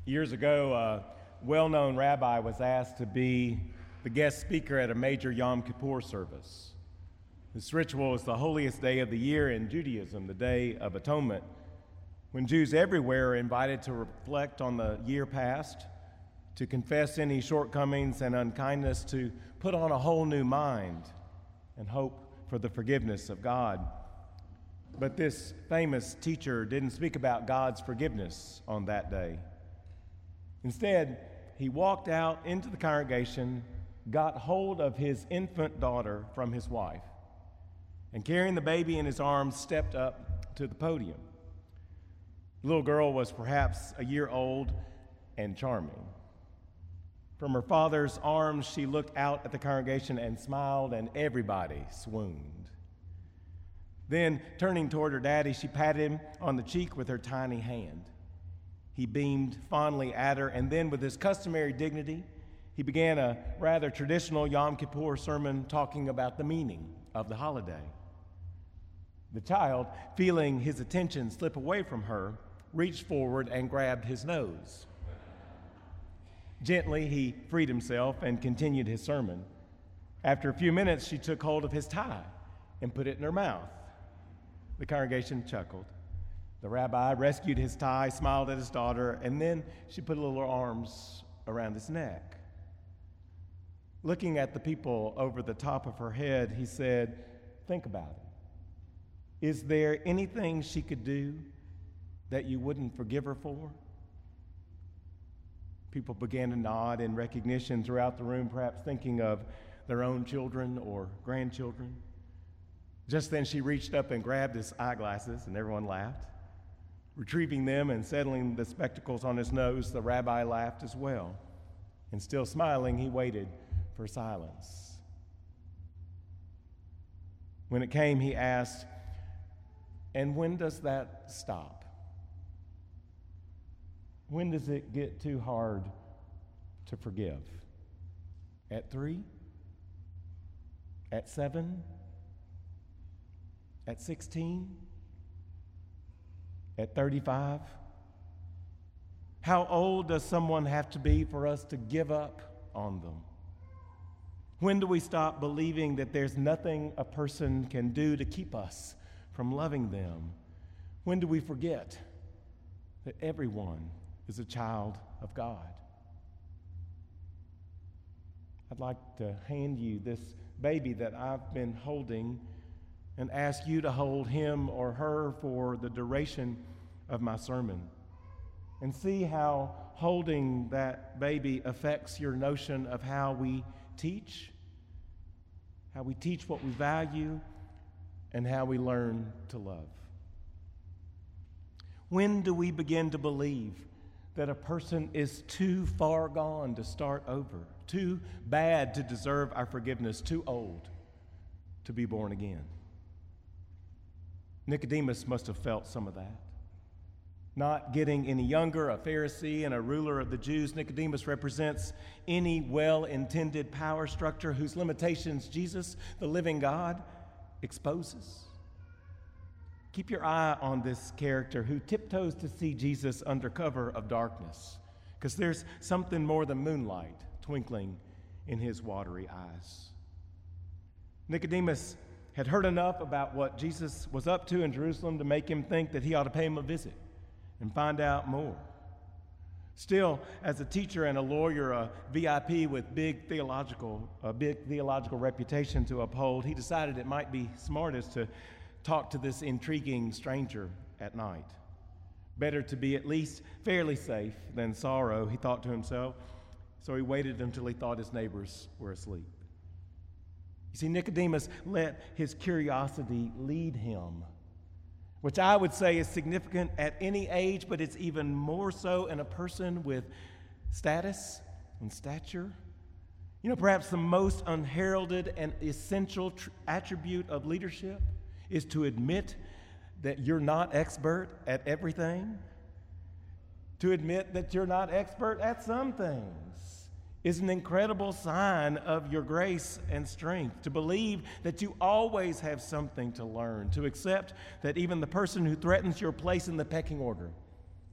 Years ago, a well-known rabbi was asked to be the guest speaker at a major Yom Kippur service. This ritual is the holiest day of the year in Judaism, the Day of Atonement, when Jews everywhere are invited to reflect on the year past, to confess any shortcomings and unkindness, to put on a whole new mind and hope for the forgiveness of God. But this famous teacher didn't speak about God's forgiveness on that day. Instead, he walked out into the congregation, got hold of his infant daughter from his wife, and carrying the baby in his arms, stepped up to the podium. The little girl was perhaps a year old and charming. From her father's arms, she looked out at the congregation and smiled, and everybody swooned. Then, turning toward her daddy, she patted him on the cheek with her tiny hand. He beamed fondly at her, and then, with his customary dignity, he began a rather traditional Yom Kippur sermon talking about the meaning of the holiday. The child, feeling his attention slip away from her, reached forward and grabbed his nose. Gently, he freed himself and continued his sermon. After a few minutes, she took hold of his tie and put it in her mouth. The congregation chuckled. The rabbi rescued his tie, smiled at his daughter, and then she put little arms around his neck. Looking at the people over the top of her head, he said, "Think about it. Is there anything she could do that you wouldn't forgive her for?" People began to nod in recognition throughout the room, perhaps thinking of their own children or grandchildren. Just then she reached up and grabbed his eyeglasses, and everyone laughed. Retrieving them and settling the spectacles on his nose, the rabbi laughed as well. And still smiling, he waited for silence. When it came, he asked, "And when does that stop? When does it get too hard to forgive? At 3? At 7? At 16? At 35? How old does someone have to be for us to give up on them? When do we stop believing that there's nothing a person can do to keep us from loving them? When do we forget that everyone is a child of God?" I'd like to hand you this baby that I've been holding and ask you to hold him or her for the duration of my sermon, and see how holding that baby affects your notion of how we teach what we value, and how we learn to love. When do we begin to believe that a person is too far gone to start over, too bad to deserve our forgiveness, too old to be born again? Nicodemus must have felt some of that. Not getting any younger, a Pharisee and a ruler of the Jews, Nicodemus represents any well-intended power structure whose limitations Jesus, the living God, exposes. Keep your eye on this character who tiptoes to see Jesus under cover of darkness, because there's something more than moonlight twinkling in his watery eyes. Nicodemus had heard enough about what Jesus was up to in Jerusalem to make him think that he ought to pay him a visit and find out more. Still, as a teacher and a lawyer, a VIP with big theological reputation to uphold, he decided it might be smartest to talk to this intriguing stranger at night. Better to be at least fairly safe than sorrow, he thought to himself, so he waited until he thought his neighbors were asleep. You see, Nicodemus let his curiosity lead him, which I would say is significant at any age, but it's even more so in a person with status and stature. You know, perhaps the most unheralded and essential attribute of leadership is to admit that you're not expert at everything. To admit that you're not expert at some things is an incredible sign of your grace and strength. To believe that you always have something to learn. To accept that even the person who threatens your place in the pecking order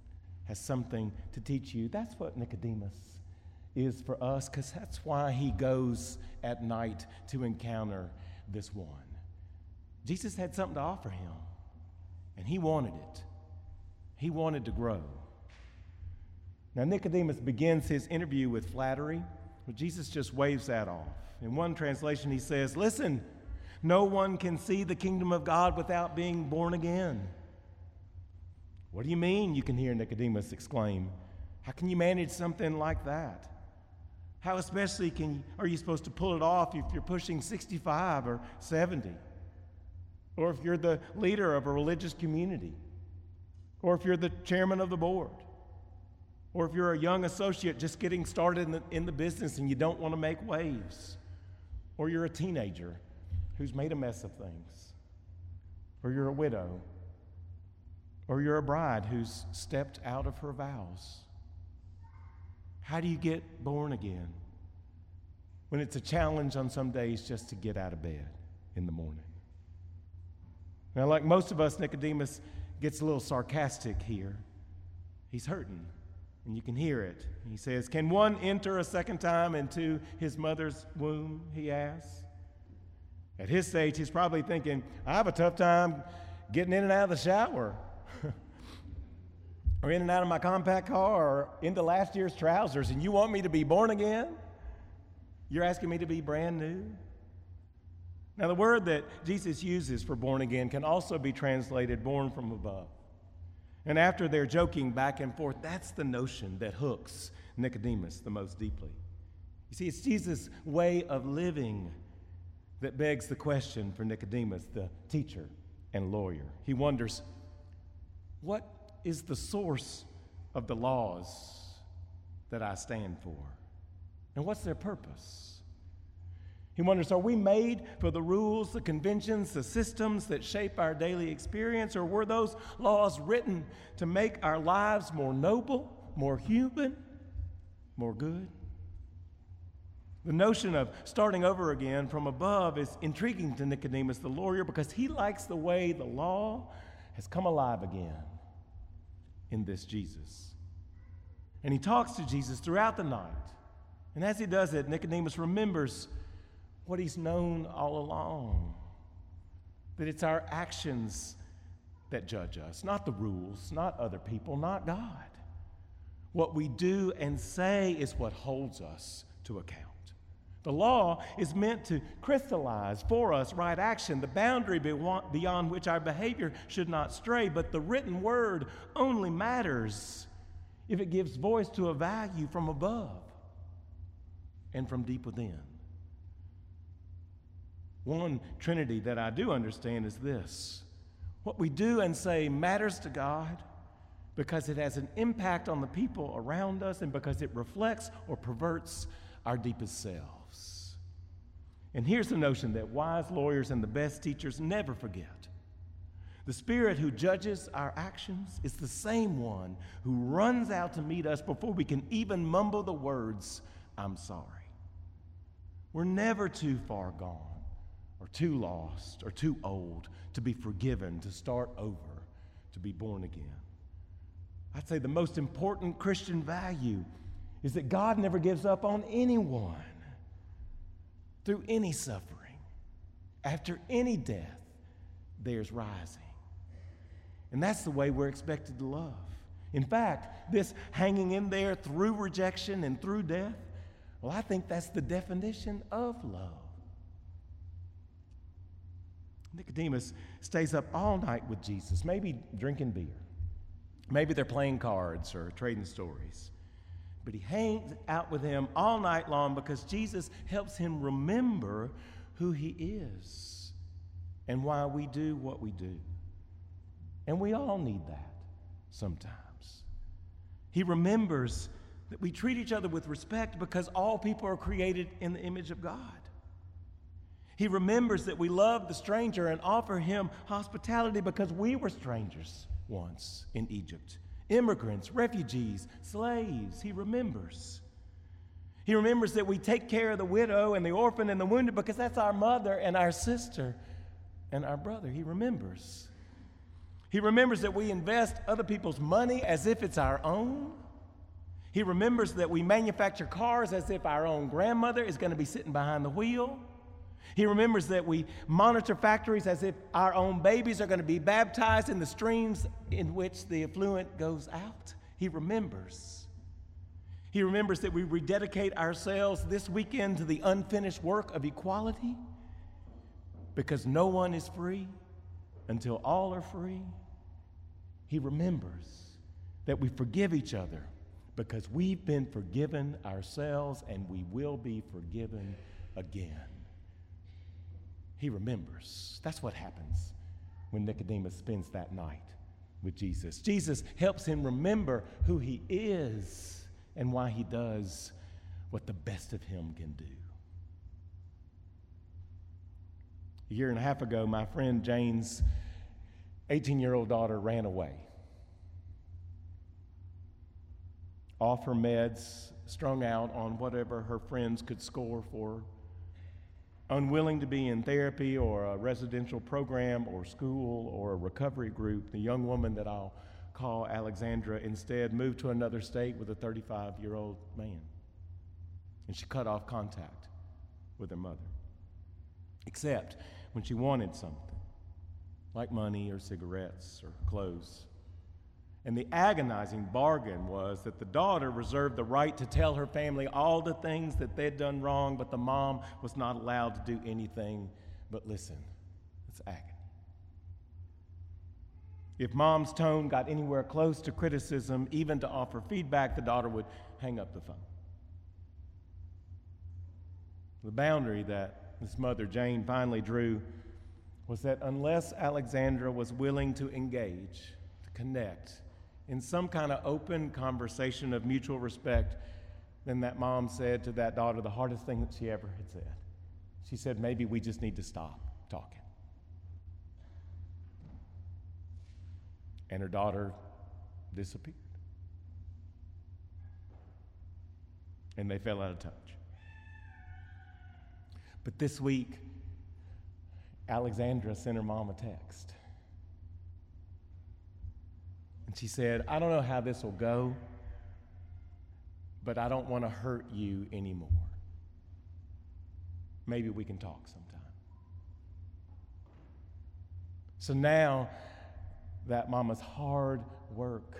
has something to teach you. That's what Nicodemus is for us, because that's why he goes at night to encounter this one. Jesus had something to offer him, and he wanted it. He wanted to grow. Now, Nicodemus begins his interview with flattery, but Jesus just waves that off. In one translation, he says, "Listen, no one can see the kingdom of God without being born again." "What do you mean?" you can hear Nicodemus exclaim. "How can you manage something like that? How especially are you supposed to pull it off if you're pushing 65 or 70? Or if you're the leader of a religious community? Or if you're the chairman of the board? Or if you're a young associate just getting started in the business and you don't want to make waves? Or you're a teenager who's made a mess of things? Or you're a widow? Or you're a bride who's stepped out of her vows? How do you get born again when it's a challenge on some days just to get out of bed in the morning?" Now, like most of us, Nicodemus gets a little sarcastic here. He's hurting, and you can hear it. He says, "Can one enter a second time into his mother's womb?" he asks. At his stage, he's probably thinking, "I have a tough time getting in and out of the shower." Or in and out of my compact car, or into last year's trousers, and you want me to be born again? You're asking me to be brand new? Now, the word that Jesus uses for born again can also be translated born from above. And after they're joking back and forth, that's the notion that hooks Nicodemus the most deeply. You see, it's Jesus' way of living that begs the question for Nicodemus, the teacher and lawyer. He wonders, what is the source of the laws that I stand for? And what's their purpose? He wonders, are we made for the rules, the conventions, the systems that shape our daily experience, or were those laws written to make our lives more noble, more human, more good? The notion of starting over again from above is intriguing to Nicodemus the lawyer, because he likes the way the law has come alive again in this Jesus. And he talks to Jesus throughout the night. And as he does it, Nicodemus remembers what he's known all along, that it's our actions that judge us, not the rules, not other people, not God. What we do and say is what holds us to account. The law is meant to crystallize for us right action, the boundary beyond which our behavior should not stray, but the written word only matters if it gives voice to a value from above and from deep within. One trinity that I do understand is this: what we do and say matters to God because it has an impact on the people around us and because it reflects or perverts our deepest selves. And here's the notion that wise lawyers and the best teachers never forget. The Spirit who judges our actions is the same one who runs out to meet us before we can even mumble the words, "I'm sorry." We're never too far gone, or too lost, or too old to be forgiven, to start over, to be born again. I'd say the most important Christian value is that God never gives up on anyone. Through any suffering, after any death, there's rising. And that's the way we're expected to love. In fact, this hanging in there through rejection and through death, well, I think that's the definition of love. Nicodemus stays up all night with Jesus, maybe drinking beer. Maybe they're playing cards or trading stories. But he hangs out with him all night long because Jesus helps him remember who he is and why we do what we do. And we all need that sometimes. He remembers that we treat each other with respect because all people are created in the image of God. He remembers that we love the stranger and offer him hospitality because we were strangers once in Egypt. Immigrants, refugees, slaves. He remembers. He remembers that we take care of the widow and the orphan and the wounded because that's our mother and our sister and our brother. He remembers. He remembers that we invest other people's money as if it's our own. He remembers that we manufacture cars as if our own grandmother is going to be sitting behind the wheel. He remembers that we monitor factories as if our own babies are going to be baptized in the streams in which the effluent goes out. He remembers. He remembers that we rededicate ourselves this weekend to the unfinished work of equality because no one is free until all are free. He remembers that we forgive each other because we've been forgiven ourselves and we will be forgiven again. He remembers. That's what happens when Nicodemus spends that night with Jesus. Jesus helps him remember who he is and why he does what the best of him can do. A year and a half ago, my friend Jane's 18-year-old daughter ran away. Off her meds, strung out on whatever her friends could score for her. Unwilling to be in therapy or a residential program or school or a recovery group, the young woman that I'll call Alexandra instead moved to another state with a 35-year-old man. And she cut off contact with her mother, except when she wanted something, like money or cigarettes or clothes. And the agonizing bargain was that the daughter reserved the right to tell her family all the things that they'd done wrong, but the mom was not allowed to do anything but listen. It's agony. If mom's tone got anywhere close to criticism, even to offer feedback, the daughter would hang up the phone. The boundary that this mother, Jane, finally drew was that unless Alexandra was willing to engage, to connect, in some kind of open conversation of mutual respect, then that mom said to that daughter the hardest thing that she ever had said. She said, maybe we just need to stop talking. And her daughter disappeared. And they fell out of touch. But this week, Alexandra sent her mom a text. And she said, I don't know how this will go, but I don't want to hurt you anymore. Maybe we can talk sometime. So now that mama's hard work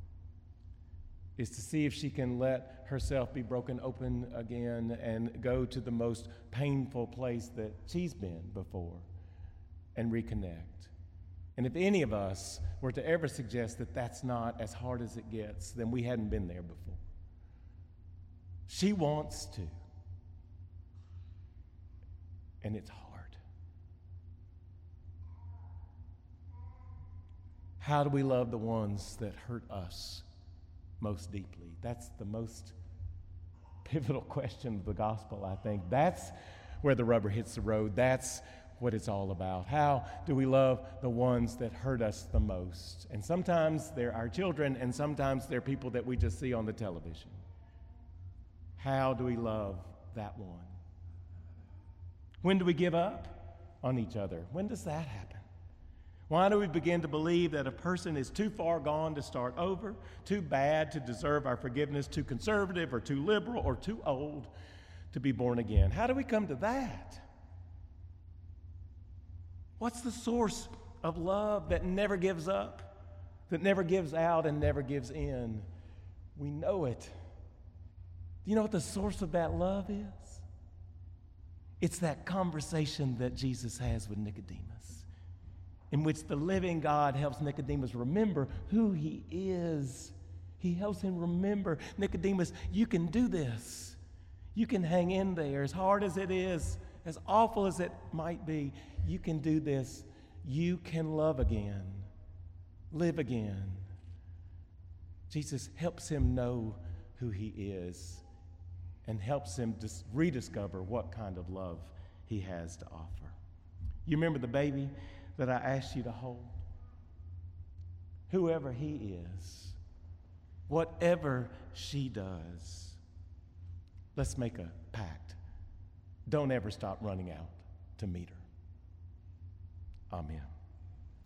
is to see if she can let herself be broken open again and go to the most painful place that she's been before and reconnect. And if any of us were to ever suggest that that's not as hard as it gets, then we hadn't been there before. She wants to. And it's hard. How do we love the ones that hurt us most deeply? That's the most pivotal question of the gospel, I think. That's where the rubber hits the road. That's what it's all about. How do we love the ones that hurt us the most? And sometimes they're our children, and sometimes they're people that we just see on the television. How do we love that one? When do we give up on each other? When does that happen? Why do we begin to believe that a person is too far gone to start over, too bad to deserve our forgiveness, too conservative or too liberal or too old to be born again? How do we come to that? What's the source of love that never gives up, that never gives out and never gives in? We know it. Do you know what the source of that love is? It's that conversation that Jesus has with Nicodemus, in which the living God helps Nicodemus remember who he is. He helps him remember, Nicodemus, you can do this. You can hang in there, as hard as it is, as awful as it might be. You can do this. You can love again, live again. Jesus helps him know who he is and helps him to rediscover what kind of love he has to offer. You remember the baby that I asked you to hold? Whoever he is, whatever she does, let's make a pact. Don't ever stop running out to meet her. Amen.